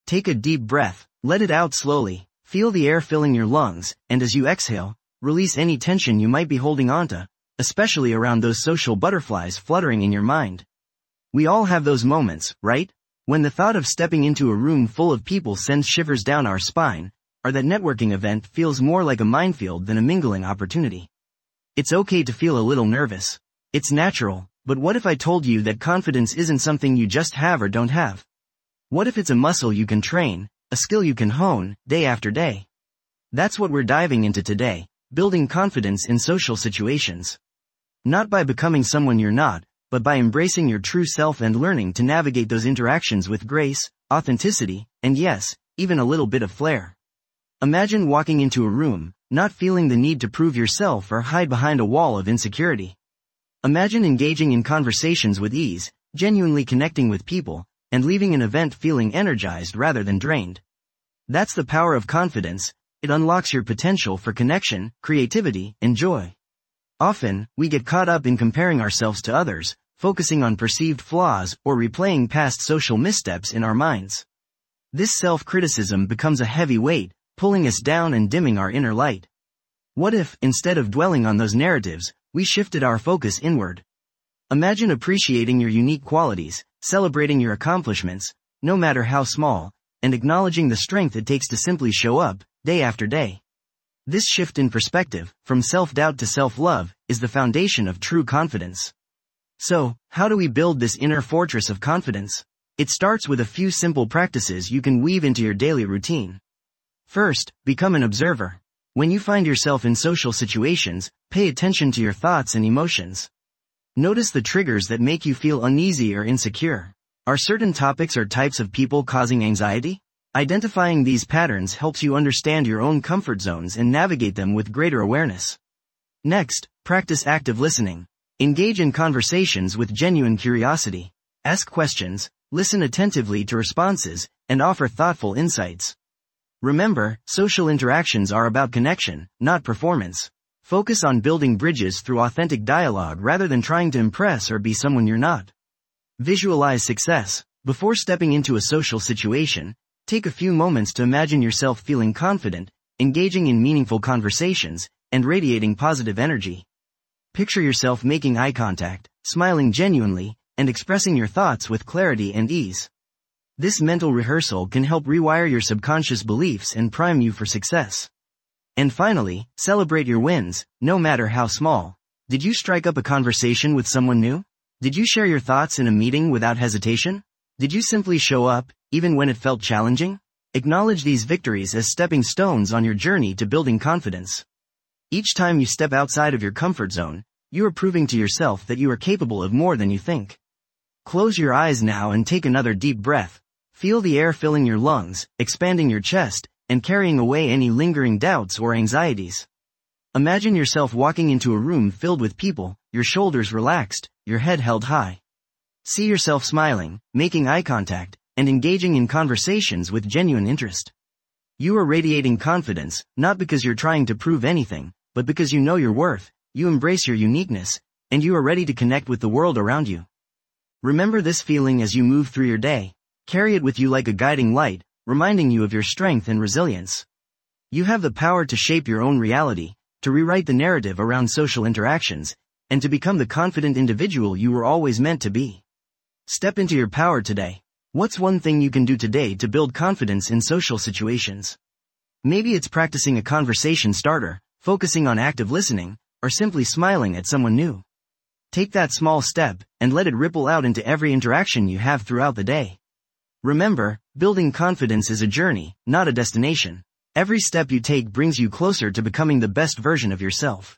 Take a deep breath, let it out slowly, feel the air filling your lungs, and as you exhale, release any tension you might be holding onto, especially around those social butterflies fluttering in your mind. We all have those moments, right? When the thought of stepping into a room full of people sends shivers down our spine, or that networking event feels more like a minefield than a mingling opportunity. It's okay to feel a little nervous. It's natural, but what if I told you that confidence isn't something you just have or don't have? What if it's a muscle you can train, a skill you can hone, day after day? That's what we're diving into today, building confidence in social situations. Not by becoming someone you're not, but by embracing your true self and learning to navigate those interactions with grace, authenticity, and yes, even a little bit of flair. Imagine walking into a room, not feeling the need to prove yourself or hide behind a wall of insecurity. Imagine engaging in conversations with ease, genuinely connecting with people, and leaving an event feeling energized rather than drained. That's the power of confidence. It unlocks your potential for connection, creativity, and joy. Often, we get caught up in comparing ourselves to others, focusing on perceived flaws or replaying past social missteps in our minds. This self-criticism becomes a heavy weight, pulling us down and dimming our inner light. What if, instead of dwelling on those narratives, we shifted our focus inward? Imagine appreciating your unique qualities, celebrating your accomplishments, no matter how small, and acknowledging the strength it takes to simply show up, day after day. This shift in perspective, from self-doubt to self-love, is the foundation of true confidence. So, how do we build this inner fortress of confidence? It starts with a few simple practices you can weave into your daily routine. First, become an observer. When you find yourself in social situations, pay attention to your thoughts and emotions. Notice the triggers that make you feel uneasy or insecure. Are certain topics or types of people causing anxiety? Identifying these patterns helps you understand your own comfort zones and navigate them with greater awareness. Next, practice active listening. Engage in conversations with genuine curiosity. Ask questions, listen attentively to responses, and offer thoughtful insights. Remember, social interactions are about connection, not performance. Focus on building bridges through authentic dialogue rather than trying to impress or be someone you're not. Visualize success. Before stepping into a social situation, take a few moments to imagine yourself feeling confident, engaging in meaningful conversations, and radiating positive energy. Picture yourself making eye contact, smiling genuinely, and expressing your thoughts with clarity and ease. This mental rehearsal can help rewire your subconscious beliefs and prime you for success. And finally, celebrate your wins, no matter how small. Did you strike up a conversation with someone new? Did you share your thoughts in a meeting without hesitation? Did you simply show up, even when it felt challenging? Acknowledge these victories as stepping stones on your journey to building confidence. Each time you step outside of your comfort zone, you are proving to yourself that you are capable of more than you think. Close your eyes now and take another deep breath. Feel the air filling your lungs, expanding your chest, and carrying away any lingering doubts or anxieties. Imagine yourself walking into a room filled with people, your shoulders relaxed, your head held high. See yourself smiling, making eye contact, and engaging in conversations with genuine interest. You are radiating confidence, not because you're trying to prove anything, but because you know your worth, you embrace your uniqueness, and you are ready to connect with the world around you. Remember this feeling as you move through your day. Carry it with you like a guiding light, reminding you of your strength and resilience. You have the power to shape your own reality, to rewrite the narrative around social interactions, and to become the confident individual you were always meant to be. Step into your power today. What's one thing you can do today to build confidence in social situations? Maybe it's practicing a conversation starter, focusing on active listening, or simply smiling at someone new. Take that small step, and let it ripple out into every interaction you have throughout the day. Remember, building confidence is a journey, not a destination. Every step you take brings you closer to becoming the best version of yourself.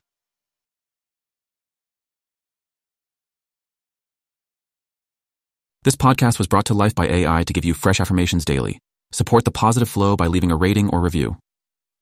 This podcast was brought to life by AI to give you fresh affirmations daily. Support the positive flow by leaving a rating or review.